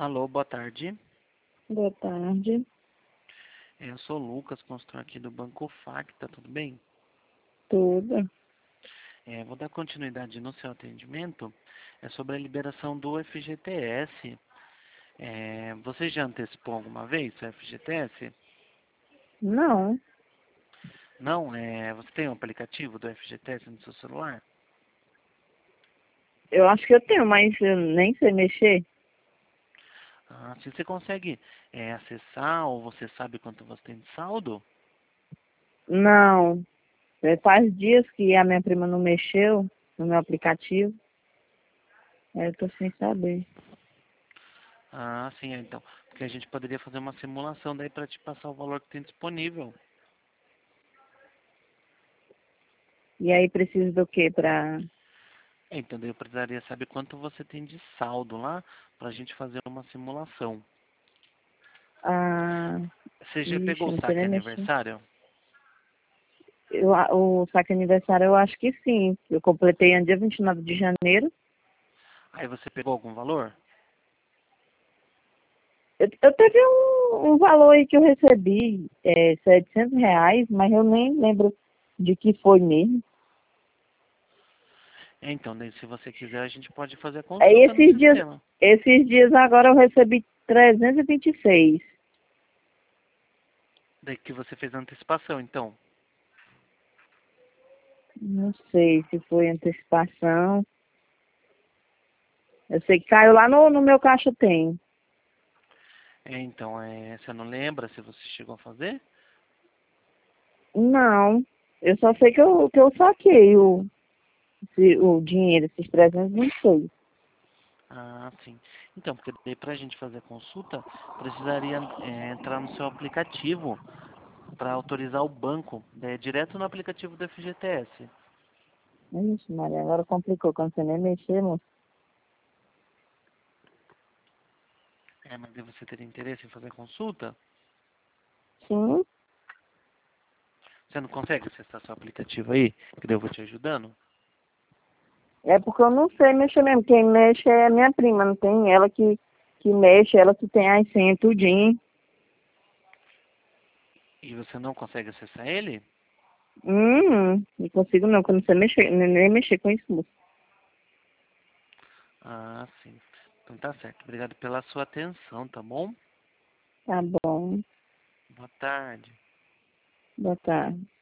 Alô, boa tarde. Boa tarde. Eu sou o Lucas, consultor aqui do Banco FAC, tá tudo bem? Tudo. Vou dar continuidade no seu atendimento. É sobre a liberação do FGTS. Você já antecipou alguma vez o FGTS? Não, Não? Você tem um aplicativo do FGTS no seu celular? eu acho que eu tenho, mas eu nem sei mexer. Se você consegue acessar ou você sabe quanto você tem de saldo? Não, faz dias que a minha prima não mexeu no meu aplicativo. Eu tô sem saber. Sim, então. Porque a gente poderia fazer uma simulação daí para te passar o valor que tem disponível. E aí precisa do quê pra... Então, daí eu precisaria saber quanto você tem de saldo lá para a gente fazer uma simulação. Ah, Você já ixi, pegou o não sei saque nem mexer. aniversário? O saque aniversário eu acho que sim. Eu completei no dia 29 de janeiro. Aí você pegou algum valor? Eu teve um valor aí que eu recebi, R$ 700, mas eu nem lembro de que foi mesmo. Então, daí se você quiser a gente pode fazer a Aí consulta no sistema. esses dias agora eu recebi 326. Daí que você fez a antecipação, então. Não sei se foi antecipação. Eu sei que caiu lá no meu caixa tem. Então, você não lembra se você chegou a fazer? Não, eu só sei que eu saquei o dinheiro, esses 326. Sim. Então, porque daí pra gente fazer a consulta, precisaria entrar no seu aplicativo para autorizar o banco, direto no aplicativo do FGTS. Ixi, Maria, agora complicou quando você nem mexer, moço. Mas daí você teria interesse em fazer a consulta? Sim, Você não consegue acessar seu aplicativo aí? Que daí eu vou te ajudando? é porque eu não sei mexer mesmo. Quem mexe é a minha prima, não tem ela que mexe, ela que tem as senhas tudinho. E você não consegue acessar ele? Não consigo não, quando você mexer, nem mexer com isso, moço. Sim. Então tá certo. Obrigado pela sua atenção, tá bom? Tá bom, Boa tarde. boa tarde.